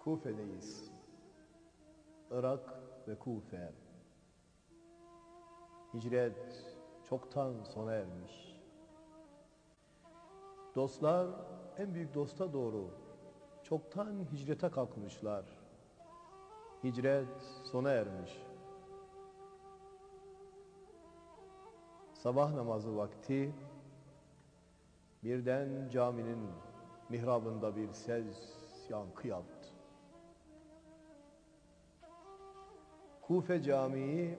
Kufe'deyiz. Irak ve Kufe. Hicret çoktan sona ermiş. Dostlar en büyük dosta doğru çoktan hicrete kalkmışlar. Hicret sona ermiş. Sabah namazı vakti birden caminin mihrabında bir ses yankı yaptı. Kufe Camii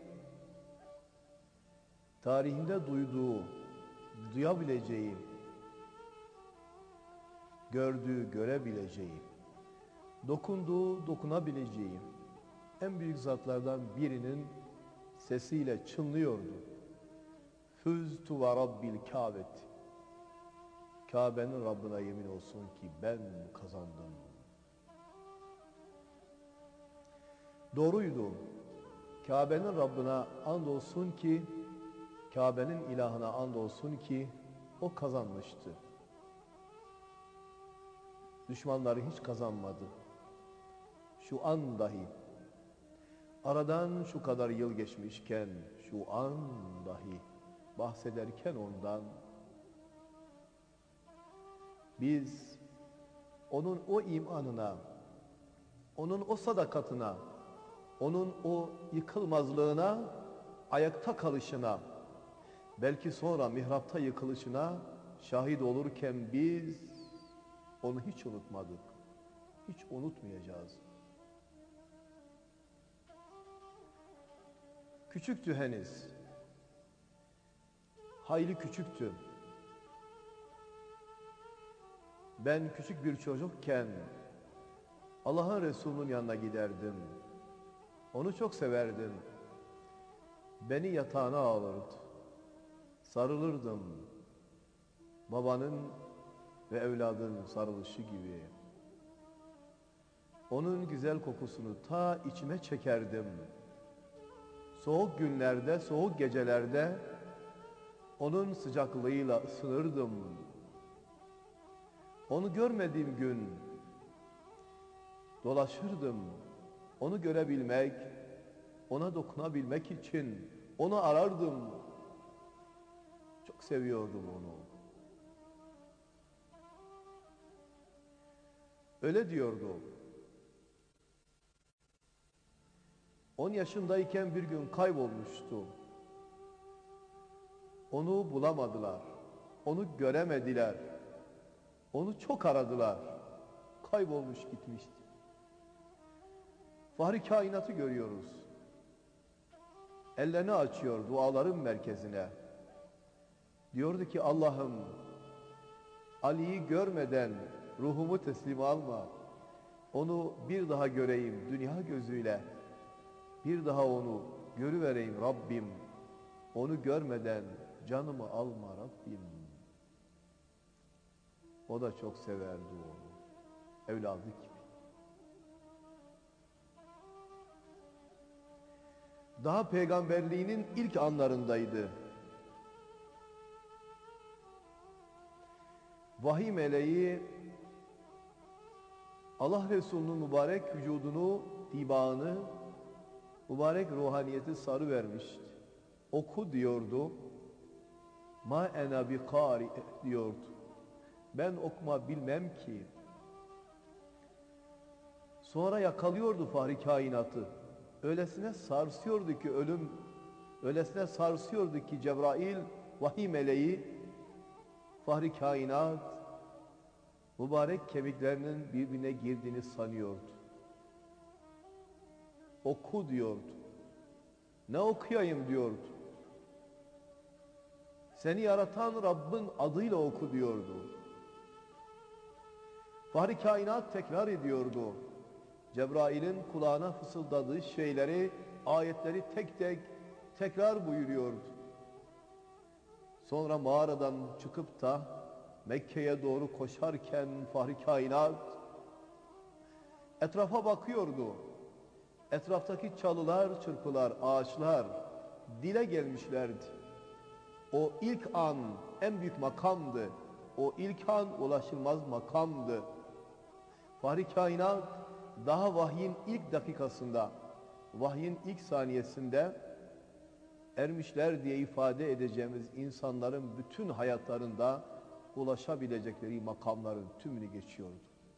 tarihinde duyabileceği, gördüğü, görebileceği, dokunduğu, dokunabileceği en büyük zatlardan birinin sesiyle çınlıyordu. Füztu ve Rabbil Kâbeti. Kabe'nin Rabbine yemin olsun ki ben kazandım. Doğruydu. Kabe'nin Rabbine andolsun ki, Kabe'nin ilahına andolsun ki o kazanmıştı. Düşmanları hiç kazanmadı. Şu an dahi, aradan şu kadar yıl geçmişken, şu an dahi bahsederken ondan, biz onun o imanına, onun o sadakatına, onun o yıkılmazlığına, ayakta kalışına, belki sonra mihrapta yıkılışına şahit olurken biz onu hiç unutmadık. Hiç unutmayacağız. Küçüktü henüz. Hayli küçüktü. Ben küçük bir çocukken Allah'ın Resulü'nün yanına giderdim. Onu çok severdim. Beni yatağına alırdı. Sarılırdım. Babanın ve evladın sarılışı gibi. Onun güzel kokusunu ta içime çekerdim. Soğuk günlerde, soğuk gecelerde onun sıcaklığıyla ısınırdım. Onu görmediğim gün dolaşırdım. Onu görebilmek, ona dokunabilmek için onu arardım. Çok seviyordum onu. Öyle diyordu. 10 yaşındayken bir gün kaybolmuştu. Onu bulamadılar. Onu göremediler. Onu çok aradılar. Kaybolmuş gitmişti. Fahri kainatı görüyoruz. Ellerini açıyor duaların merkezine. Diyordu ki Allah'ım, Ali'yi görmeden ruhumu teslim alma. Onu bir daha göreyim dünya gözüyle. Bir daha onu görüvereyim Rabbim. Onu görmeden canımı alma Rabbim. O da çok severdi onu. Evladı gibi. Daha peygamberliğinin ilk anlarındaydı. Vahiy meleği Allah Resulü'nün mübarek vücudunu, dibağını, mübarek ruhaniyeti sarıvermişti. Oku diyordu. Ma ena bi kari diyordu. Ben okuma bilmem ki. Sonra yakalıyordu fahri kainatı. Öylesine sarsıyordu ki ölüm, öylesine sarsıyordu ki Cebrail, vahiy meleği, fahri kainat, mübarek kemiklerinin birbirine girdiğini sanıyordu. Oku diyordu. Ne okuyayım diyordu. Seni yaratan Rabbin adıyla oku diyordu. Fahri kainat tekrar ediyordu. Cebrail'in kulağına fısıldadığı şeyleri, ayetleri tek tek tekrar buyuruyordu. Sonra mağaradan çıkıp da Mekke'ye doğru koşarken fahri kainat etrafa bakıyordu. Etraftaki çalılar, çırpılar, ağaçlar dile gelmişlerdi. O ilk an en büyük makamdı. O ilk an ulaşılmaz makamdı. Fahri kainat daha vahyin ilk dakikasında, vahyin ilk saniyesinde ermişler diye ifade edeceğimiz insanların bütün hayatlarında ulaşabilecekleri makamların tümünü geçiyordu.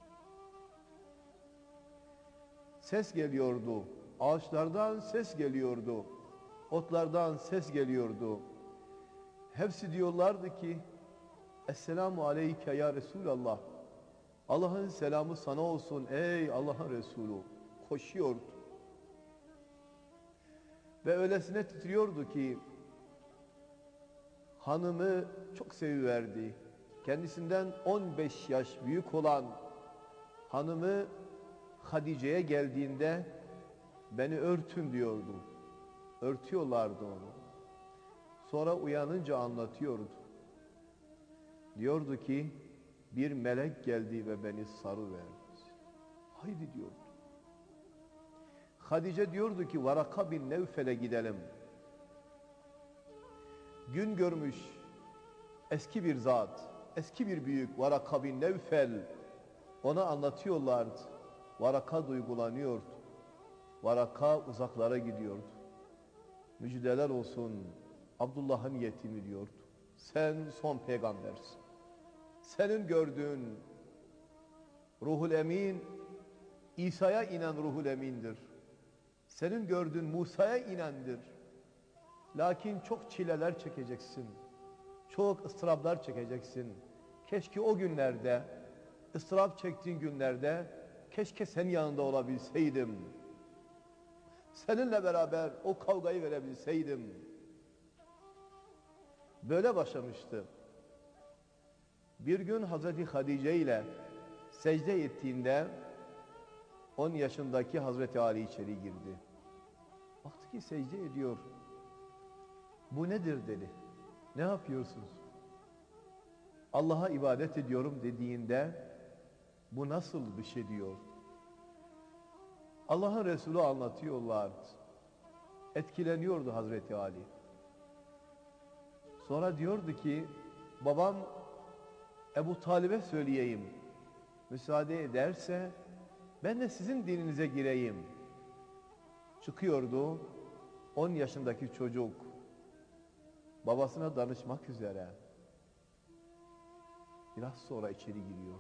Ses geliyordu, ağaçlardan ses geliyordu, otlardan ses geliyordu. Hepsi diyorlardı ki, Esselamu aleyke ya Resulallah. Allah'ın selamı sana olsun ey Allah'ın Resulü. Koşuyordu. Ve öylesine titriyordu ki, hanımı çok seviverdi. Kendisinden 15 yaş büyük olan hanımı Hadice'ye geldiğinde beni örtün diyordu. Örtüyorlardı onu. Sonra uyanınca anlatıyordu. Diyordu ki bir melek geldi ve beni sarıverdi. Haydi diyordu. Hadice diyordu ki Varaka bin Nevfel'e gidelim. Gün görmüş eski bir zat, eski bir büyük Varaka bin Nevfel, ona anlatıyorlardı. Varaka duygulanıyordu. Varaka uzaklara gidiyordu. Müjdeler olsun Abdullah'ın yetimi diyordu. Sen son peygambersin. Senin gördüğün Ruhul Emin, İsa'ya inen Ruhul Emin'dir. Senin gördüğün Musa'ya inendir. Lakin çok çileler çekeceksin. Çok ıstıraplar çekeceksin. Keşke o günlerde, ıstırap çektiğin günlerde, keşke senin yanında olabilseydim. Seninle beraber o kavgayı verebilseydim. Böyle başlamıştı. Bir gün Hazreti Hadice ile secde ettiğinde 10 yaşındaki Hazreti Ali içeri girdi. Baktı ki secde ediyor. Bu nedir dedi. Ne yapıyorsunuz? Allah'a ibadet ediyorum dediğinde bu nasıl bir şey diyor. Allah'ın Resulü anlatıyorlardı. Etkileniyordu Hazreti Ali. Sonra diyordu ki babam Ebu Talib'e söyleyeyim. Müsaade ederse ben de sizin dininize gireyim. Çıkıyordu 10 yaşındaki çocuk babasına danışmak üzere. Biraz sonra içeri giriyordu.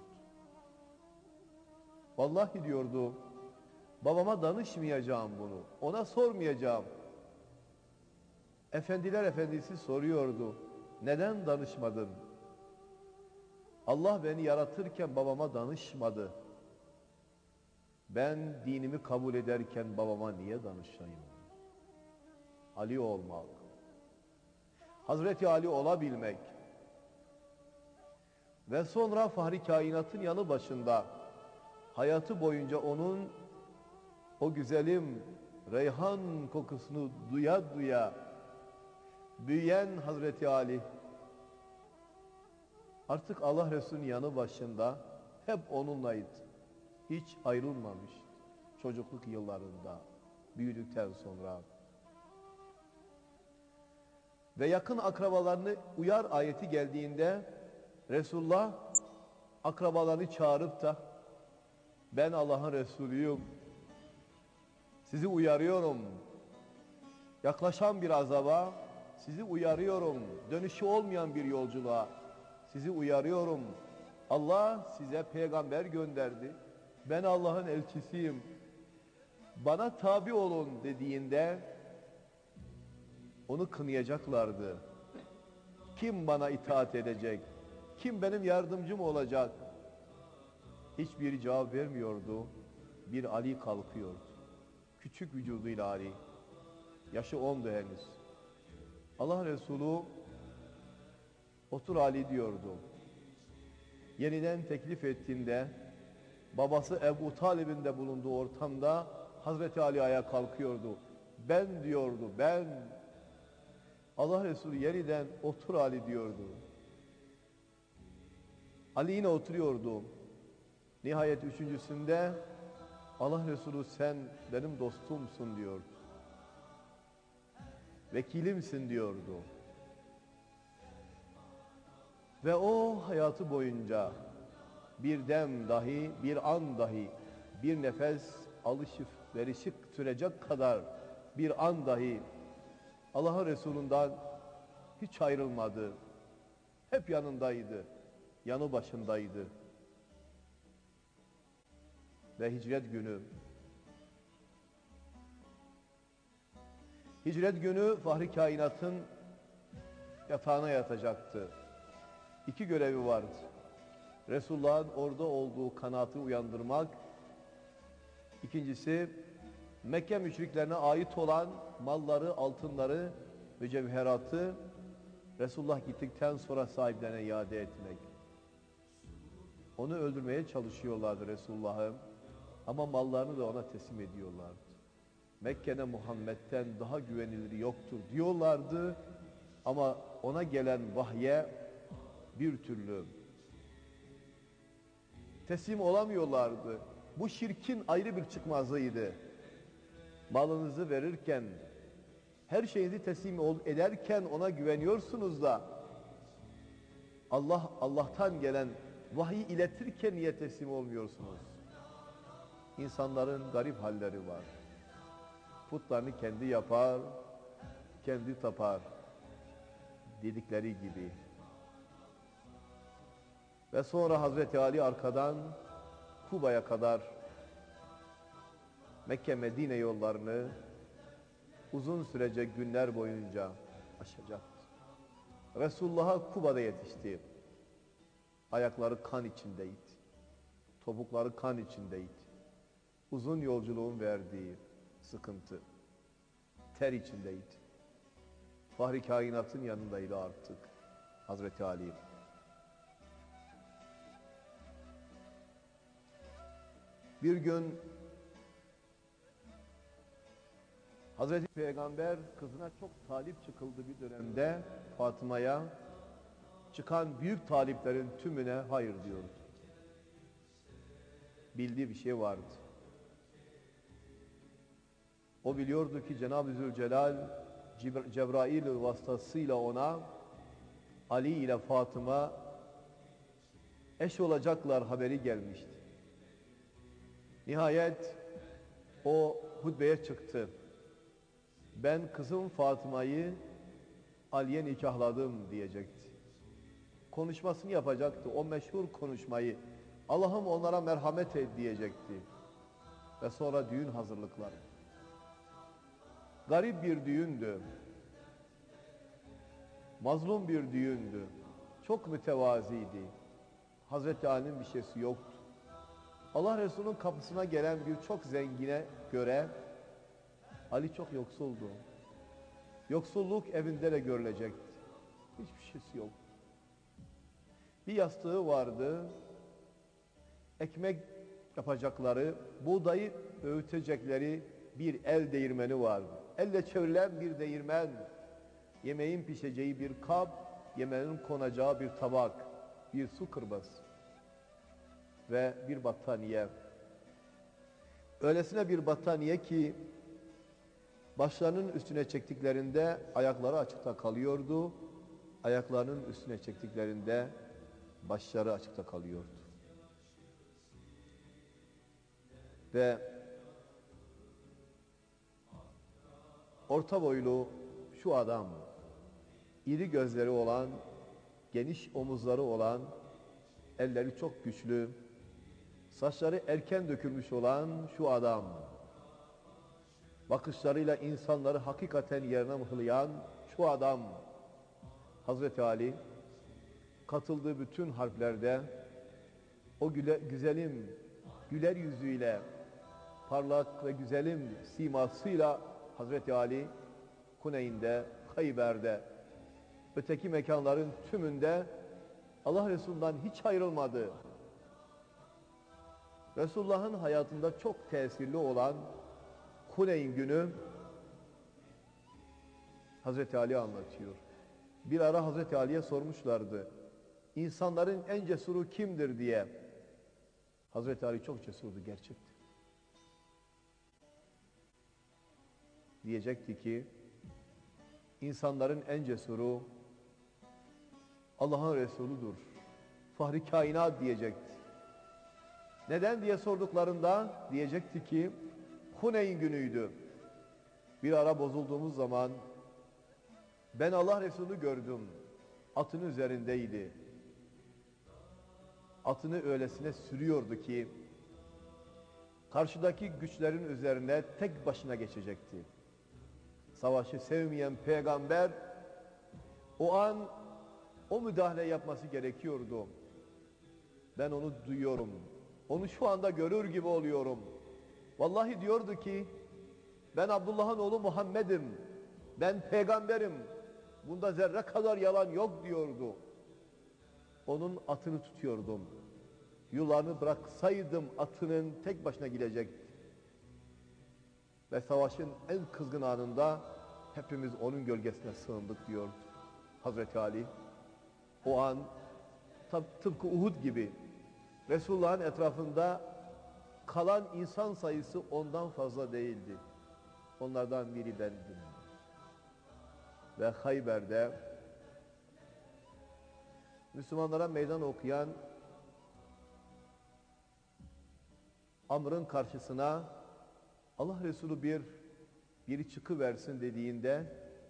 Vallahi diyordu babama danışmayacağım bunu. Ona sormayacağım. Efendiler efendisi soruyordu. Neden danışmadın? Allah beni yaratırken babama danışmadı. Ben dinimi kabul ederken babama niye danışayım? Ali olmak. Hazreti Ali olabilmek. Ve sonra Fahri Kainat'ın yanı başında hayatı boyunca onun o güzelim reyhan kokusunu duya duya büyüyen Hazreti Ali artık Allah Resulü'nün yanı başında hep onunlaydı. Hiç ayrılmamış çocukluk yıllarında, büyüdükten sonra. Ve yakın akrabalarını uyar ayeti geldiğinde Resulullah akrabalarını çağırıp da ben Allah'ın Resulüyüm, sizi uyarıyorum, yaklaşan bir azaba, sizi uyarıyorum, dönüşü olmayan bir yolculuğa, sizi uyarıyorum. Allah size peygamber gönderdi, ben Allah'ın elçisiyim, bana tabi olun dediğinde onu kınayacaklardı. Kim bana itaat edecek? Kim benim yardımcım olacak? Hiçbir cevap vermiyordu. Bir Ali kalkıyordu. Küçük vücuduyla Ali. Yaşı 10'du henüz. Allah Resulü otur Ali diyordu. Yeniden teklif ettiğinde babası Ebu Talib'in de bulunduğu ortamda Hazreti Ali ayağa kalkıyordu. Ben diyordu, ben. Allah Resulü yeniden otur Ali diyordu. Ali yine oturuyordu. Nihayet üçüncüsünde Allah Resulü sen benim dostumsun diyordu. Vekilimsin diyordu. Ve o hayatı boyunca bir dem dahi, bir an dahi bir nefes alışıp verişik sürecek kadar bir an dahi Allah'ın Resulü'nden hiç ayrılmadı. Hep yanındaydı, yanı başındaydı. Ve hicret günü Fahri Kainat'ın yatağına yatacaktı. İki görevi vardı. Resulullah'ın orada olduğu kanaatı uyandırmak. İkincisi, Mekke müşriklerine ait olan malları, altınları, mücevheratı Resulullah gittikten sonra sahiplerine iade etmek. Onu öldürmeye çalışıyorlardı Resulullah'ı ama mallarını da ona teslim ediyorlardı. Mekke'de Muhammed'den daha güvenilir yoktur diyorlardı ama ona gelen vahye bir türlü teslim olamıyorlardı. Bu şirkin ayrı bir çıkmazıydı. Malınızı verirken, her şeyinizi teslim ederken ona güveniyorsunuz da Allah'tan gelen vahiy iletirken niye teslim olmuyorsunuz? İnsanların garip halleri var. Putlarını kendi yapar, kendi tapar dedikleri gibi. Ve sonra Hazreti Ali arkadan Kuba'ya kadar Mekke-Medine yollarını uzun sürecek günler boyunca aşacaktı. Resulullah'a Kuba'da yetişti. Ayakları kan içindeydi. Topukları kan içindeydi. Uzun yolculuğun verdiği sıkıntı. Ter içindeydi. Fahri kainatın yanındaydı artık Hazreti Ali. Bir gün Hazreti Peygamber kızına çok talip çıkıldı bir dönemde Fatıma'ya. Çıkan büyük taliplerin tümüne hayır diyordu. Bildiği bir şey vardı. O biliyordu ki Cenab-ı Zülcelal Cebrail vasıtasıyla ona Ali ile Fatıma eş olacaklar haberi gelmişti. Nihayet o hutbeye çıktı. Ben kızım Fatıma'yı Ali'ye nikahladım diyecekti. Konuşmasını yapacaktı. O meşhur konuşmayı. Allah'ım onlara merhamet et diyecekti. Ve sonra düğün hazırlıkları. Garip bir düğündü. Mazlum bir düğündü. Çok mütevaziydi. Hazreti Ali'nin bir şeysi yoktu. Allah Resulü'nün kapısına gelen birçok zengine göre Ali çok yoksuldu. Yoksulluk evinde de görülecekti. Hiçbir şeysi yoktu. Bir yastığı vardı. Ekmek yapacakları, buğdayı öğütecekleri bir el değirmeni vardı. Elle çevrilen bir değirmen, yemeğin pişeceği bir kap, yemeğin konacağı bir tabak, bir su kırbası ve bir battaniye. Öylesine bir battaniye ki başlarının üstüne çektiklerinde ayakları açıkta kalıyordu. Ayaklarının üstüne çektiklerinde başları açıkta kalıyordu. Ve orta boylu şu adam, iri gözleri olan, geniş omuzları olan, elleri çok güçlü, saçları erken dökülmüş olan şu adam, bakışlarıyla insanları hakikaten yerine mıhlayan şu adam, Hazreti Ali, katıldığı bütün harplerde o güler yüzüyle, parlak ve güzelim simasıyla Hazreti Ali, Huneyn'de, Hayber'de, öteki mekanların tümünde Allah Resulü'nden hiç ayrılmadı. Resulullah'ın hayatında çok tesirli olan Huneyn günü Hazreti Ali anlatıyor. Bir ara Hazreti Ali'ye sormuşlardı. İnsanların en cesuru kimdir diye. Hazreti Ali çok cesurdu gerçekten. Diyecekti ki insanların en cesuru Allah'ın Resuludur. Fahri kainat diyecekti. Neden diye sorduklarında diyecekti ki Huneyn günüydü. Bir ara bozulduğumuz zaman ben Allah Resulü gördüm. Atının üzerindeydi. Atını öylesine sürüyordu ki karşıdaki güçlerin üzerine tek başına geçecekti. Savaşı sevmeyen peygamber o an o müdahale yapması gerekiyordu. Ben onu duyuyorum. Onu şu anda görür gibi oluyorum. Vallahi diyordu ki ben Abdullah'ın oğlu Muhammed'im. Ben peygamberim. Bunda zerre kadar yalan yok diyordu. Onun atını tutuyordum. Yularını bıraksaydım atının tek başına gidecekti. Ve savaşın en kızgın anında hepimiz onun gölgesine sığındık diyor Hazreti Ali. O an tıpkı Uhud gibi Resulullah'ın etrafında kalan insan sayısı ondan fazla değildi. Onlardan biri bendim. Ve Hayber'de Müslümanlara meydan okuyan Amr'ın karşısına Allah Resulü biri çıkıversin dediğinde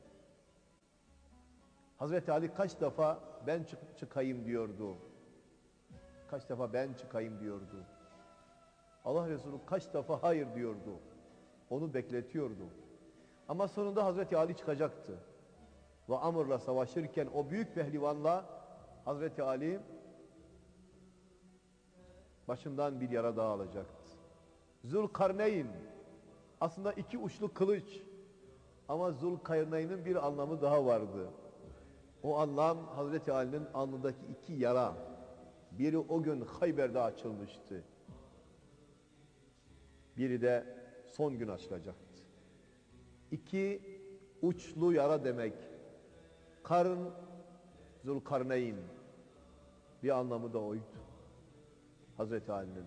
Hazreti Ali kaç defa ben çıkayım diyordu. Kaç defa ben çıkayım diyordu. Allah Resulü kaç defa hayır diyordu. Onu bekletiyordu. Ama sonunda Hazreti Ali çıkacaktı. Ve Amr'la savaşırken o büyük pehlivanla Hazreti Ali başından bir yara daha alacaktı. Zülkarneyn aslında iki uçlu kılıç ama Zülkarneyn'in bir anlamı daha vardı. O anlam Hazreti Ali'nin alnındaki iki yara. Biri o gün Hayber'de açılmıştı. Biri de son gün açılacaktı. İki uçlu yara demek. Karın Zülkarneyn bir anlamı da oydu. Hazreti Ali'nin.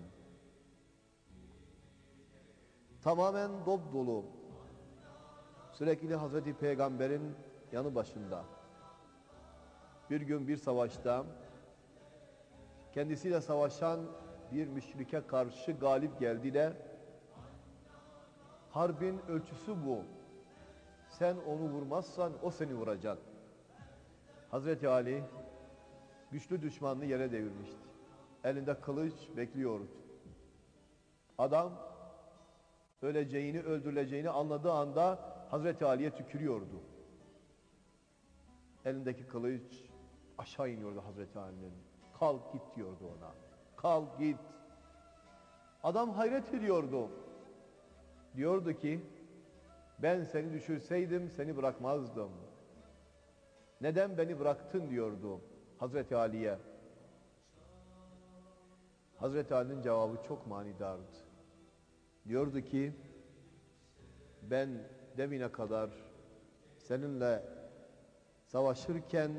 Tamamen dop dolu. Sürekli Hazreti Peygamber'in yanı başında. Bir gün bir savaşta kendisiyle savaşan bir müşrike karşı galip geldi de harbin ölçüsü bu. Sen onu vurmazsan o seni vuracak. Hazreti Ali güçlü düşmanını yere devirmişti. Elinde kılıç bekliyordu. Adam öleceğini, öldürüleceğini anladığı anda Hazreti Ali'ye tükürüyordu. Elindeki kılıç aşağı iniyordu Hazreti Ali'nin. Kalk git diyordu ona. Kalk git. Adam hayret ediyordu. Diyordu ki ben seni düşürseydim seni bırakmazdım. Neden beni bıraktın diyordu Hazreti Ali'ye. Hazreti Ali'nin cevabı çok manidardı. Diyordu ki ben demine kadar seninle savaşırken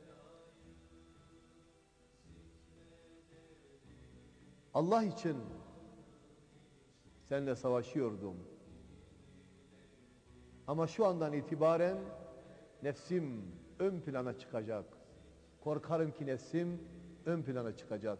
Allah için seninle savaşıyordum. Ama şu andan itibaren nefsim ön plana çıkacak. Korkarım ki nefsim ön plana çıkacak.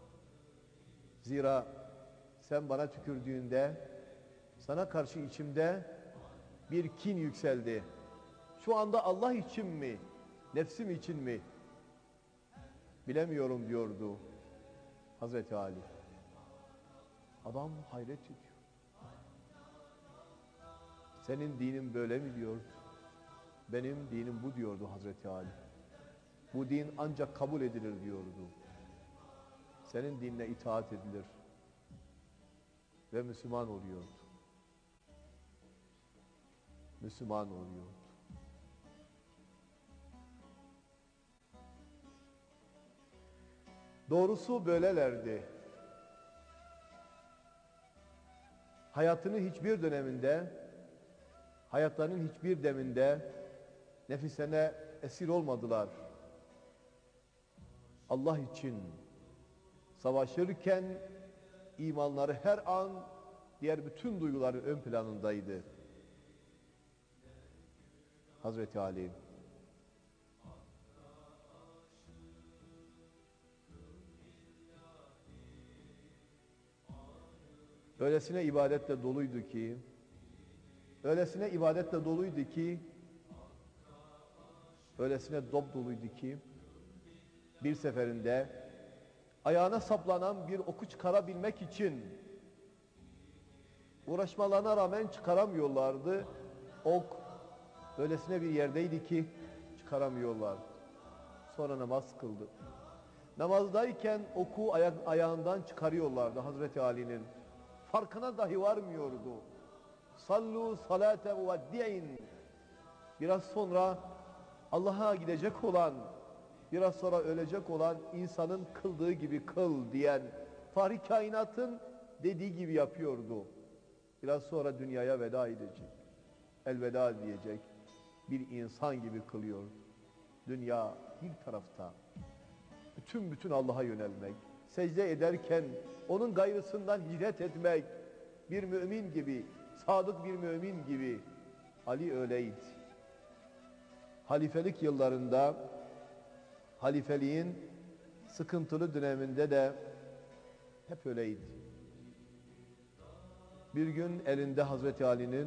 Zira sen bana tükürdüğünde sana karşı içimde bir kin yükseldi. Şu anda Allah için mi, nefsim için mi? Bilemiyorum diyordu Hazreti Ali. Adam hayret ediyor. Senin dinin böyle mi diyordu? Benim dinim bu diyordu Hazreti Ali. Bu din ancak kabul edilir diyordu. Senin dinine itaat edilir. Ve Müslüman oluyordu. Müslüman oluyordu. Doğrusu böylelerdi. Hayatlarının hiçbir deminde nefislerine esir olmadılar. Allah için savaşırken imanları her an diğer bütün duyguların ön planındaydı. Hazreti Ali. Öylesine ibadetle doluydu ki, öylesine ibadetle doluydu ki, öylesine dop doluydu ki, bir seferinde ayağına saplanan bir oku çıkarabilmek için uğraşmalarına rağmen çıkaramıyorlardı. Ok öylesine bir yerdeydi ki çıkaramıyorlardı. Sonra namaz kıldı. Namazdayken oku ayağından çıkarıyorlardı Hazreti Ali'nin. Farkına dahi varmıyordu. Sallu salate muveddi'in. Biraz sonra Allah'a gidecek olan, biraz sonra ölecek olan insanın kıldığı gibi kıl diyen Fahri kainatın dediği gibi yapıyordu. Biraz sonra dünyaya veda edecek. Elveda diyecek. Bir insan gibi kılıyor. Dünya bir tarafta. Bütün Allah'a yönelmek. Secde ederken onun gayrısından hicret etmek. Bir mümin gibi, sadık bir mümin gibi. Ali öyleydi. Halifelik yıllarında, halifeliğin sıkıntılı döneminde de hep öyleydi. Bir gün elinde Hazreti Ali'nin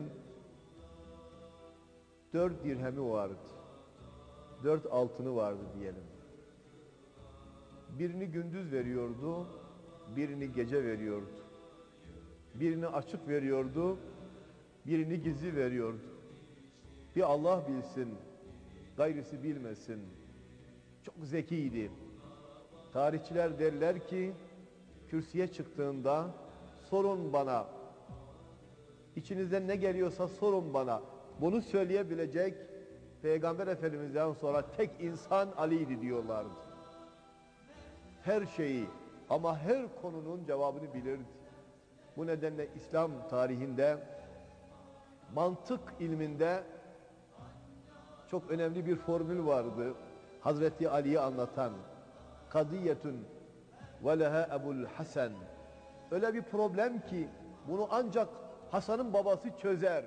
4 dirhemi vardı. 4 altını vardı diyelim. Birini gündüz veriyordu, birini gece veriyordu. Birini açık veriyordu, birini gizli veriyordu. Bir Allah bilsin, gayrısı bilmesin. Çok zekiydi. Tarihçiler derler ki, kürsüye çıktığında sorun bana, İçinizden ne geliyorsa sorun bana. Bunu söyleyebilecek Peygamber Efendimiz'den sonra tek insan Ali'ydi diyorlardı. Her şeyi ama her konunun cevabını bilirdi. Bu nedenle İslam tarihinde mantık ilminde çok önemli bir formül vardı. Hazreti Ali'yi anlatan kadiyetun ve leha Ebul Hasan. Öyle bir problem ki bunu ancak Hasan'ın babası çözer.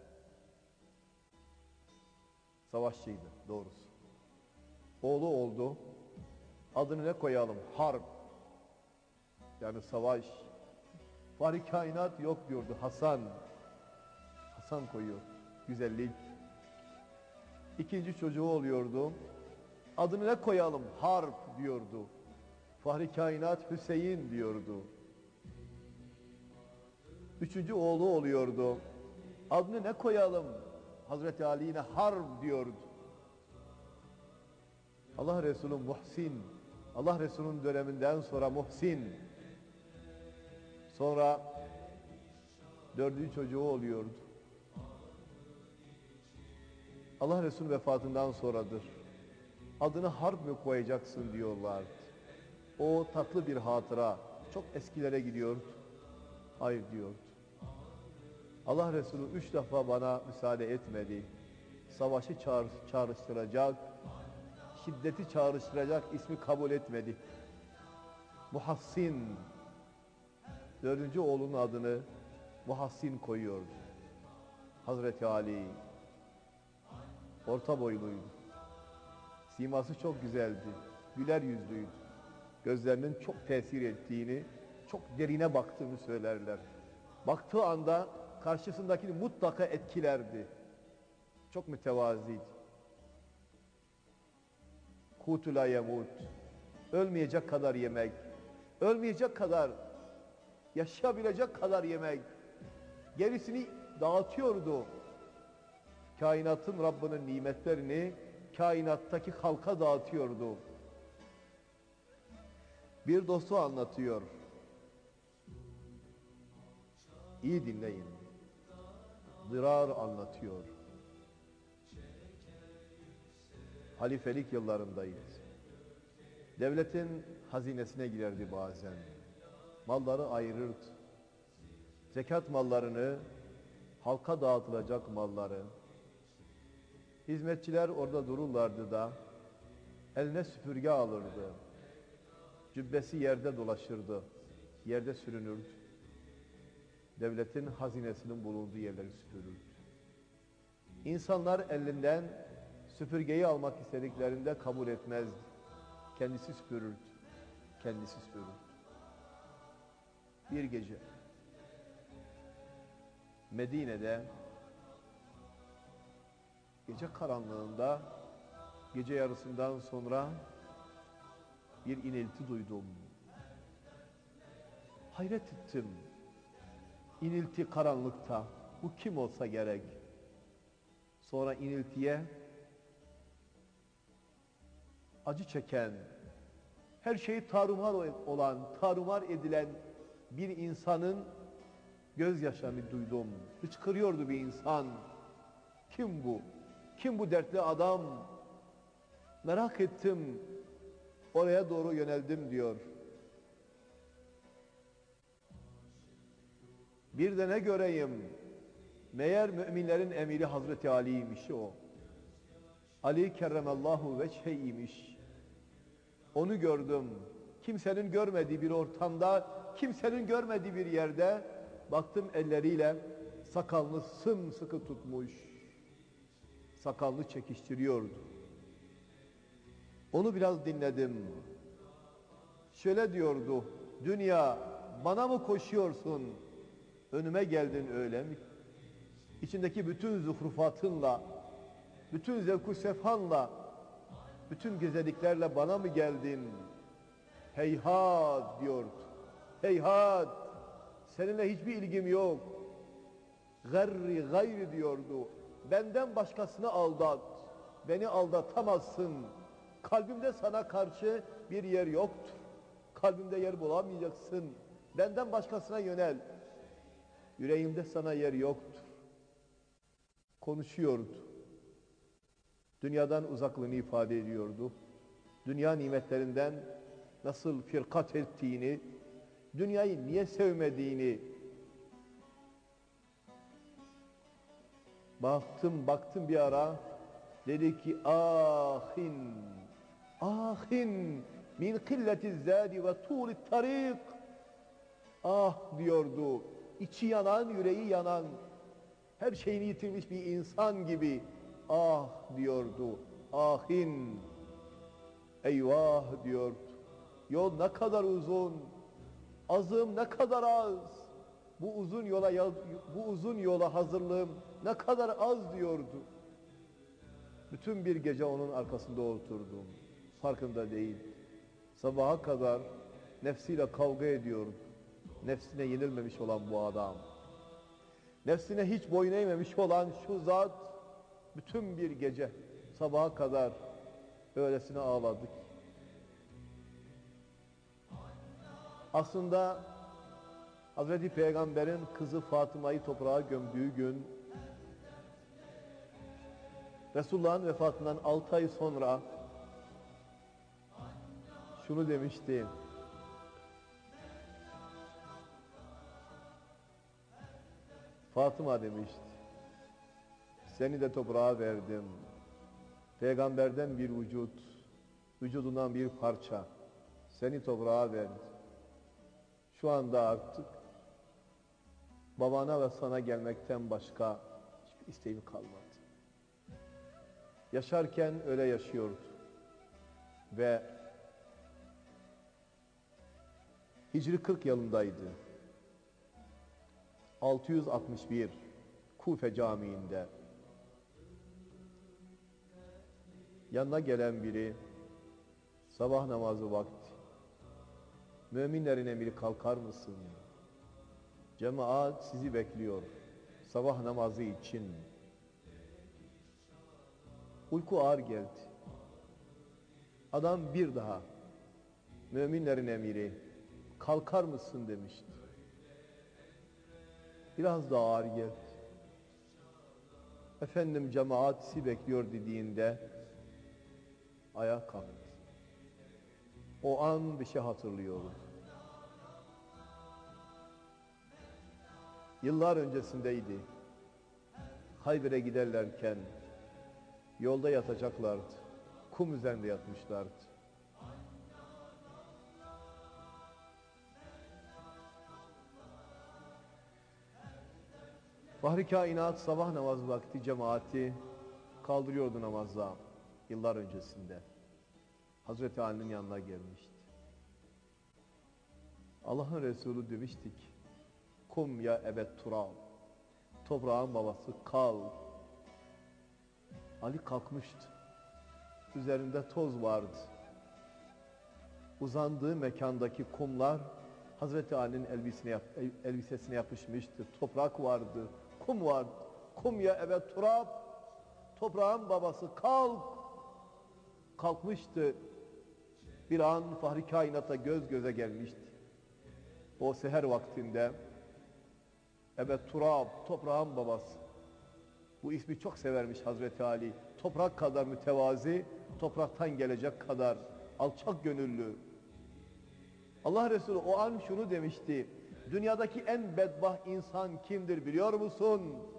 Savaşçıydı doğrusu. Oğlu oldu. Adını ne koyalım? Harp. Yani savaş. Fahri kainat yok diyordu Hasan. Hasan koyuyor. Güzellik. İkinci çocuğu oluyordu. Adını ne koyalım? Harp diyordu. Fahri kainat Hüseyin diyordu. Üçüncü oğlu oluyordu. Adını ne koyalım? Hazreti Ali yine Harp diyordu. Allah Resulü Muhsin. Allah Resulü'nün döneminden sonra Muhsin. Sonra dördüncü çocuğu oluyordu. Allah Resulü vefatından sonradır. Adını Harp mı koyacaksın diyorlardı. O tatlı bir hatıra. Çok eskilere gidiyordu. Hayır diyordu. Allah Resulü 3 defa bana müsaade etmedi. Savaşı çağrıştıracak, şiddeti çağrıştıracak ismi kabul etmedi. Muhassin, 4. oğlunun adını Muhassin koyuyordu. Hazreti Ali, orta boyluydu. Siması çok güzeldi, güler yüzlüydü. Gözlerinin çok tesir ettiğini, çok derine baktığını söylerler. Baktığı anda karşısındakini mutlaka etkilerdi. Çok mütevaziydi. Kutu la yemut. Ölmeyecek kadar yemek, ölmeyecek kadar, yaşayabilecek kadar yemek. Gerisini dağıtıyordu. Kainatın Rabbinin nimetlerini kainattaki halka dağıtıyordu. Bir dostu anlatıyor. İyi dinleyin. Dırar anlatıyor. Halifelik yıllarındayız. Devletin hazinesine girerdi bazen. Malları ayırırdı. Zekat mallarını, halka dağıtılacak malları. Hizmetçiler orada dururlardı da eline süpürge alırdı. Cübbesi yerde dolaşırdı. Yerde sürünürdü. Devletin hazinesinin bulunduğu yerleri süpürürdü. İnsanlar elinden süpürgeyi almak istediklerinde kabul etmezdi. Kendisi süpürürdü. Kendisi süpürürdü. Bir gece Medine'de gece karanlığında, gece yarısından sonra bir inilti duydum. Hayret ettim. İnilti karanlıkta. Bu kim olsa gerek. Sonra iniltiye acı çeken, her şeyi tarumar olan, tarumar edilen bir insanın gözyaşlarını duydum. Hıçkırıyordu bir insan. Kim bu? Kim bu dertli adam? Merak ettim. Oraya doğru yöneldim diyor. Bir de ne göreyim? Meğer müminlerin emiri Hazreti Ali'ymiş o. Ali kerremallahu veçheymiş. Onu gördüm. Kimsenin görmediği bir ortamda, kimsenin görmediği bir yerde baktım elleriyle sakalını sımsıkı tutmuş. Sakalını çekiştiriyordu. Onu biraz dinledim. Şöyle diyordu. Dünya, bana mı koşuyorsun? Önüme geldin öyle mi? İçindeki bütün zuhrufatınla, bütün zevku sefanla, bütün güzelliklerle bana mı geldin? Heyhat diyordu. Heyhat, seninle hiçbir ilgim yok. Gayri diyordu. Benden başkasını aldat. Beni aldatamazsın. Kalbimde sana karşı bir yer yoktur. Kalbimde yer bulamayacaksın. Benden başkasına yönel. Yüreğimde sana yer yoktur. Konuşuyordu. Dünyadan uzaklığını ifade ediyordu. Dünya nimetlerinden nasıl firkat ettiğini, dünyayı niye sevmediğini baktım bir ara, dedi ki ahin min killeti zâdi ve tuğlit tarik. Ah diyordu, içi yanan, yüreği yanan, her şeyini yitirmiş bir insan gibi. Ah diyordu, ahin, eyvah diyordu. Yol ne kadar uzun, azım ne kadar az. Bu uzun yola hazırlığım ne kadar az diyordu. Bütün bir gece onun arkasında oturdum. Farkında değil. Sabaha kadar nefsiyle kavga ediyordu. Nefsine yenilmemiş olan bu adam. Nefsine hiç boyun eğmemiş olan şu zat, bütün bir gece sabaha kadar öylesine ağladık. Aslında Hazreti Peygamber'in kızı Fatıma'yı toprağa gömdüğü gün, Resulullah'ın vefatından 6 ay sonra şunu demişti. Fatıma demişti, seni de toprağa verdim. Peygamberden bir vücudundan bir parça, seni toprağa verdim. Şu anda artık babana ve sana gelmekten başka hiçbir isteğim kalmadı. Yaşarken öyle yaşıyordu. Ve Hicri 40 yılındaydı. 661 Kufe Camii'nde yanına gelen biri, sabah namazı vakti, müminlerin emiri kalkar mısın? Cemaat sizi bekliyor sabah namazı için. Uyku ağır geldi. Adam bir daha, müminlerin emiri, kalkar mısın demişti. Biraz daha ağır geldi. Efendim cemaat sizi bekliyor dediğinde ayağa kalktı. O an bir şey hatırlıyorum. Yıllar öncesindeydi. Hayber'e giderlerken yolda yatacaklardı. Kum üzerinde yatmışlardı. Fahri kainat sabah namaz vakti cemaati kaldırıyordu namazda yıllar öncesinde. Hazreti Ali'nin yanına gelmişti. Allah'ın Resulü demiştik. Kum ya ebed turab. Toprağın babası kalk. Ali kalkmıştı. Üzerinde toz vardı. Uzandığı mekandaki kumlar Hazreti Ali'nin elbisesine yapışmıştı. Toprak vardı, kum vardı. Kum ya evet turab. Toprağın babası kalk. Kalkmıştı. Bir an Fahri Kainat'a göz göze gelmişti. O seher vaktinde evet turab, toprağın babası. Bu ismi çok severmiş Hazreti Ali. Toprak kadar mütevazi, topraktan gelecek kadar alçak gönüllü. Allah Resulü o an şunu demişti. Dünyadaki en bedbaht insan kimdir biliyor musun?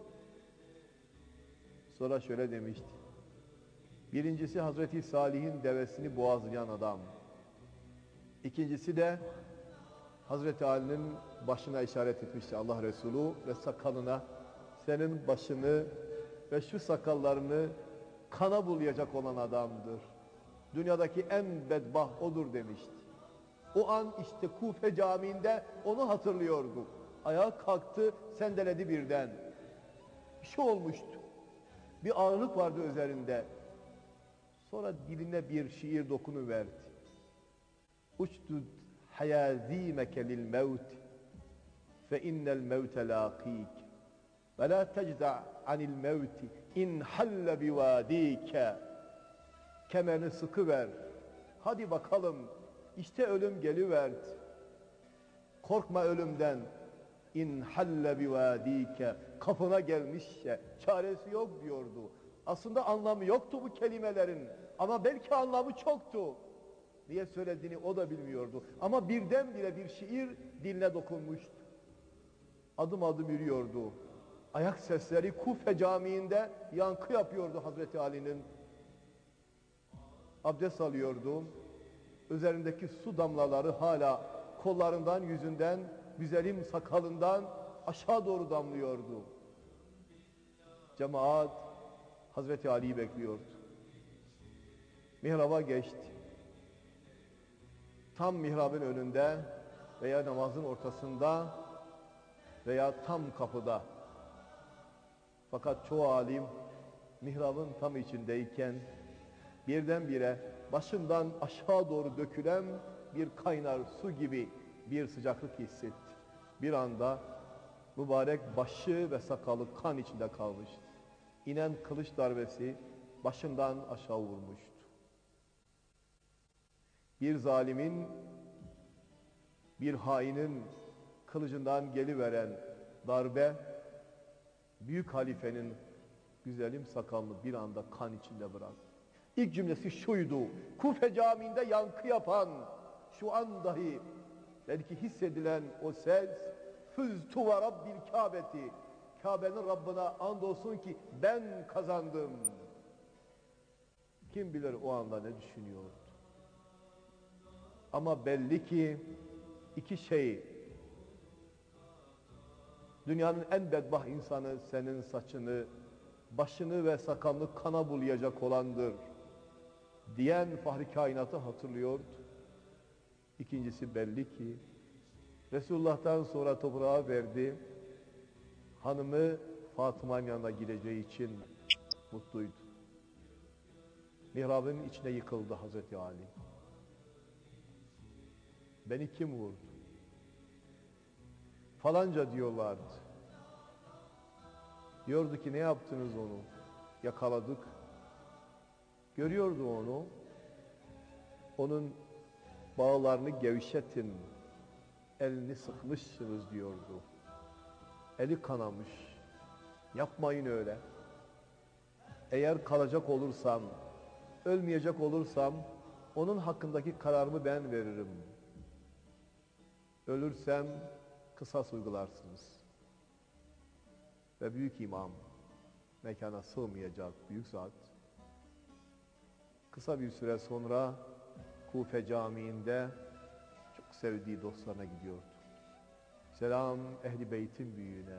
Sonra şöyle demişti. Birincisi Hazreti Salih'in devesini boğazlayan adam. İkincisi de Hazreti Ali'nin başına işaret etmişti Allah Resulü ve sakalına. Senin başını ve şu sakallarını kana bulayacak olan adamdır. Dünyadaki en bedbaht odur demişti. O an işte Kufe Camii'nde onu hatırlıyordu. Ayağa kalktı, sendeledi birden. Bir şey olmuştu. Bir ağırlık vardı üzerinde. Sonra diline bir şiir dokunuverdi. Uçtud hayazimeke lil mevt fe innel mevte laqik ve la tecda anil mevti in halle bivadike. Kemerini sıkıver. Hadi bakalım. İşte ölüm geliverdi. Korkma ölümden. İn halle bivadike. Kapına gelmişse çaresi yok diyordu. Aslında anlamı yoktu bu kelimelerin. Ama belki anlamı çoktu. Niye söylediğini o da bilmiyordu. Ama birdenbire bir şiir diline dokunmuştu. Adım adım yürüyordu. Ayak sesleri Kufe Camii'nde yankı yapıyordu Hazreti Ali'nin. Abdest alıyordu. Üzerindeki su damlaları hala kollarından, yüzünden, güzelim sakalından aşağı doğru damlıyordu. Cemaat Hazreti Ali'yi bekliyordu. Mihraba geçti. Tam mihrabın önünde veya namazın ortasında veya tam kapıda. Fakat çoğu alim mihrabın tam içindeyken birdenbire başından aşağı doğru dökülen bir kaynar su gibi bir sıcaklık hissetti. Bir anda mübarek başı ve sakalı kan içinde kalmıştı. İnen kılıç darbesi başından aşağı vurmuştu. Bir zalimin, bir hainin kılıcından geliveren darbe, büyük halifenin güzelim sakalını bir anda kan içinde bıraktı. İlk cümlesi şuydu, Kufe Camii'nde yankı yapan, şu an dahi belki hissedilen o ses, Füztu ve Rabbil Kâbeti, Kabe'nin Rabbine andolsun ki ben kazandım. Kim bilir o anda ne düşünüyordu. Ama belli ki iki şey, dünyanın en bedbaht insanı senin saçını, başını ve sakalını kana bulayacak olandır diyen Fahri Kainat'ı hatırlıyordu. İkincisi belli ki Resulullah'tan sonra toprağa verdi, hanımı Fatıma'nın yanına gideceği için mutluydu. Mihrabın içine yıkıldı Hazreti Ali. Beni kim vurdu? Falanca diyorlardı. Diyordu ki ne yaptınız onu? Yakaladık. Görüyordu onu. Onun bağlarını gevşetin. Elini sıkmışsınız diyordu. Eli kanamış. Yapmayın öyle. Eğer kalacak olursam, ölmeyecek olursam onun hakkındaki kararımı ben veririm. Ölürsem kısas uygularsınız. Ve büyük imam, mekana sığmayacak büyük zat, kısa bir süre sonra Kufe Camii'nde çok sevdiği dostlarına gidiyordu. Selam Ehl-i Beyt'in büyüğüne,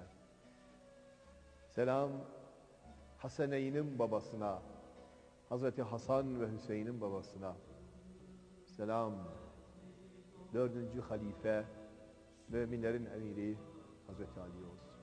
selam Haseneyn'in babasına, Hazreti Hasan ve Hüseyin'in babasına, selam 4. halife, müminlerin emiri Hazreti Ali olsun.